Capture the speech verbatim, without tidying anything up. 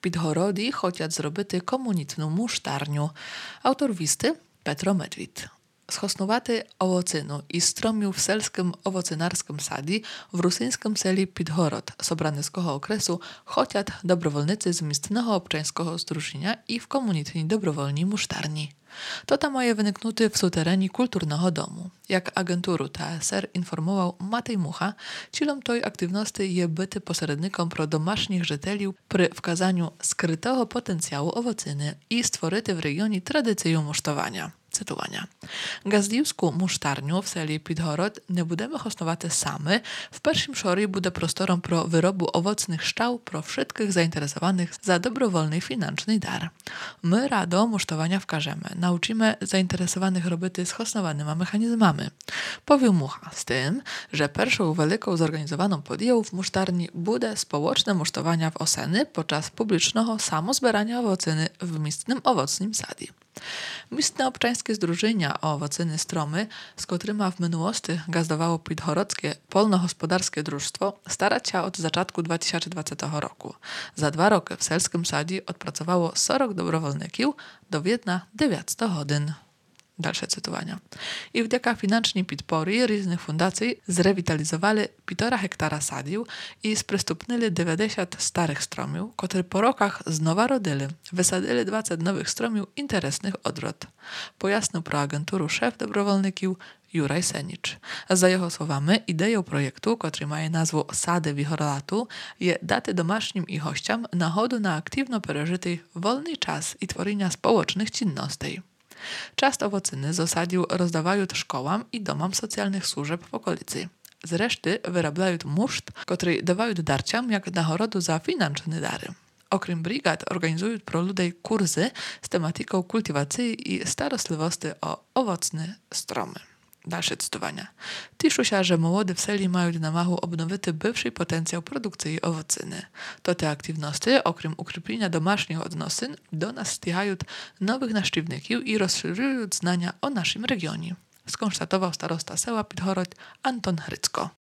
Підгороді хотять зробити комунітну муштарню. Автор вісти Петро Медвід. Схоснувати овоцину із стромів в сельським овоцинарським саді в русинському селі Підгород Собраницького окресу хотять добровольниці з місцевого obczajskiego zдруження і в комунітній добровольній муштарні. To ta mає виникнути в сутерені культурного дому. Як агентуру T S R інформував Матей Муха, цілом тої активності є бути посередником про домашніх жителів при вказанню скритого потенціалу овоцини і створити в регіоні традицію муштування. Cytowania. Gazdівську муштарню в селі Підгород не будемо хоснувати саме. В першym шорі буде простором про виробу owocnych szczał pro wszystkich zainteresowanych za dobrowolny financzny dar. My rado musztowania wkażemy. Nauczymy zainteresowanych robity z hosnowanymi mechanizmami. Powił Mucha z tym, że pierwszą wielką zorganizowaną podjęł w musztarni bude społeczne musztowania w oseny podczas publicznego samozbierania owocyny w miejscnym owocnym sadzie. Mistne obczańskie zdrużenia o owocyny stromy, z któryma w minułosti gazdowało Підгородське polnohospodarskie drużstwo, starać się od zaczatku dwa tysiące dwudziestego roku. Za dwa roky w selskim sadzie odpracowało czterech dobrowolników do jedna dziewięćset godzin. Dalsze cytowania. I wdzięka financznej podpory różnych fundacji zrewitalizowali półtora hektara sadiów i sprystupnili dziewięćdziesiąt starych stromiów, które po rokach znowu rodyli. Wysadzili dwadzieścia nowych stromiów interesnych odwrot. Pojasnił pro agenturu szef dobrowolników Juraj Senicz. Za jego słowami, ideą projektu, który ma nazwę Sady Wichorlatu, je dać domasznim i hościom nachodu na aktywno przeżyty wolny czas i tworzenia społecznych czynności. Część owocyny z osadiu rozdawają szkołom i domom socjalnych służb w okolicy. Z reszty wyrabiają muszt, który dawają darciom jak nagrodu za financzne dary. Okrem brigad organizują pro ludzi kursy z tematyką kultywacji i starostliwości o owocne stromy. Dalsze cytowania. Tiszu się, że młody w seli mają na machu obnowity bywszy potencjał produkcji owocyny. To te aktywności, okrem ukryplenia domasznych odnosyn, do nas stychają nowych naszczywników i rozszerzują znania o naszym regionie. Skonstatował starosta sela Підгород Anton Hrycko.